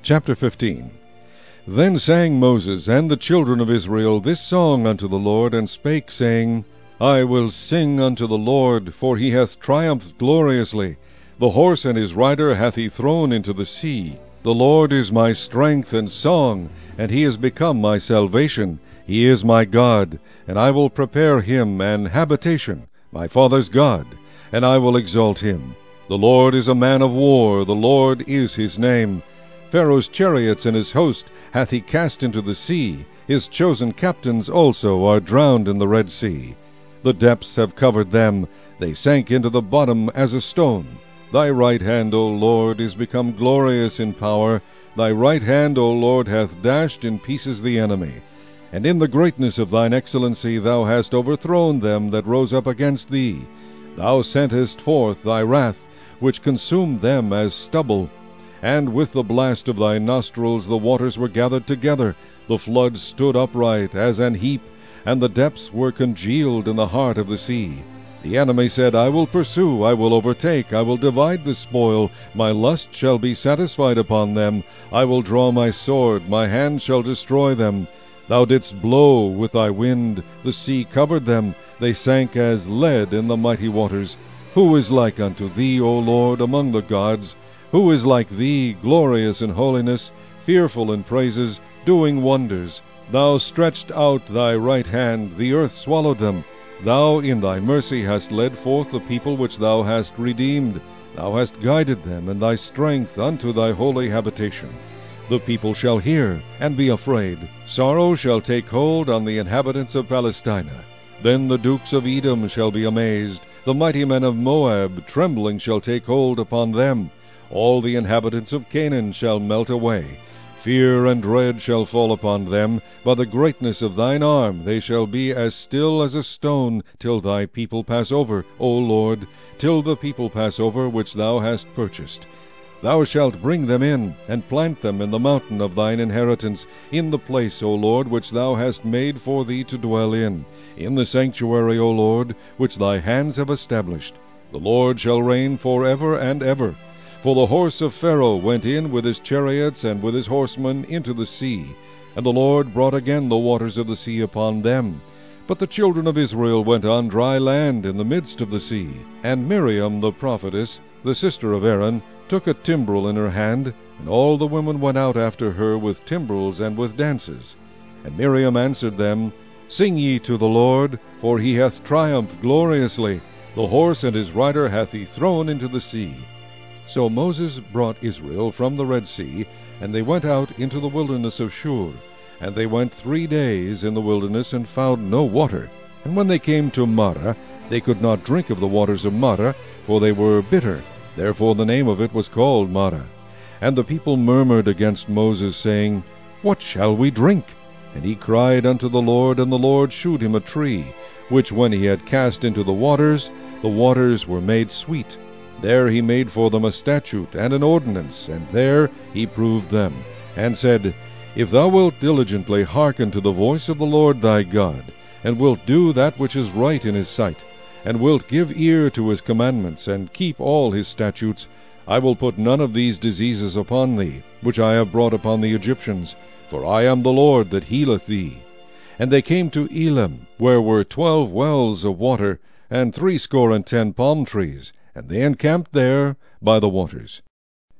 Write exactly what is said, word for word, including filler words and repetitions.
Chapter fifteen. Then sang Moses and the children of Israel this song unto the Lord, and spake, saying, I will sing unto the Lord, for he hath triumphed gloriously. The horse and his rider hath he thrown into the sea. The Lord is my strength and song, and he is become my salvation. He is my God, and I will prepare him an habitation, my father's God, and I will exalt him. The Lord is a man of war, the Lord is his name. Pharaoh's chariots and his host hath he cast into the sea. His chosen captains also are drowned in the Red Sea. The depths have covered them. They sank into the bottom as a stone. Thy right hand, O Lord, is become glorious in power. Thy right hand, O Lord, hath dashed in pieces the enemy. And in the greatness of thine excellency thou hast overthrown them that rose up against thee. Thou sentest forth thy wrath, which consumed them as stubble. And with the blast of thy nostrils the waters were gathered together. The floods stood upright as an heap, and the depths were congealed in the heart of the sea. The enemy said, I will pursue, I will overtake, I will divide the spoil. My lust shall be satisfied upon them. I will draw my sword, my hand shall destroy them. Thou didst blow with thy wind, the sea covered them. They sank as lead in the mighty waters. Who is like unto thee, O Lord, among the gods? Who is like thee, glorious in holiness, fearful in praises, doing wonders? Thou stretched out thy right hand, the earth swallowed them. Thou in thy mercy hast led forth the people which thou hast redeemed. Thou hast guided them in thy strength unto thy holy habitation. The people shall hear, and be afraid. Sorrow shall take hold on the inhabitants of Palestina. Then the dukes of Edom shall be amazed. The mighty men of Moab trembling shall take hold upon them. All the inhabitants of Canaan shall melt away. Fear and dread shall fall upon them. By the greatness of thine arm they shall be as still as a stone, till thy people pass over, O Lord, till the people pass over which thou hast purchased. Thou shalt bring them in, and plant them in the mountain of thine inheritance, in the place, O Lord, which thou hast made for thee to dwell in, in the sanctuary, O Lord, which thy hands have established. The Lord shall reign forever and ever. For the horse of Pharaoh went in with his chariots and with his horsemen into the sea, and the Lord brought again the waters of the sea upon them. But the children of Israel went on dry land in the midst of the sea. And Miriam the prophetess, the sister of Aaron, took a timbrel in her hand, and all the women went out after her with timbrels and with dances. And Miriam answered them, Sing ye to the Lord, for he hath triumphed gloriously. The horse and his rider hath he thrown into the sea. So Moses brought Israel from the Red Sea, and they went out into the wilderness of Shur. And they went three days in the wilderness, and found no water. And when they came to Marah, they could not drink of the waters of Marah, for they were bitter. Therefore the name of it was called Marah. And the people murmured against Moses, saying, What shall we drink? And he cried unto the Lord, and the Lord shewed him a tree, which when he had cast into the waters, the waters were made sweet. There he made for them a statute and an ordinance, and there he proved them, and said, If thou wilt diligently hearken to the voice of the Lord thy God, and wilt do that which is right in his sight, and wilt give ear to his commandments, and keep all his statutes, I will put none of these diseases upon thee, which I have brought upon the Egyptians, for I am the Lord that healeth thee. And they came to Elim, where were twelve wells of water, and threescore and ten palm trees, and they encamped there by the waters.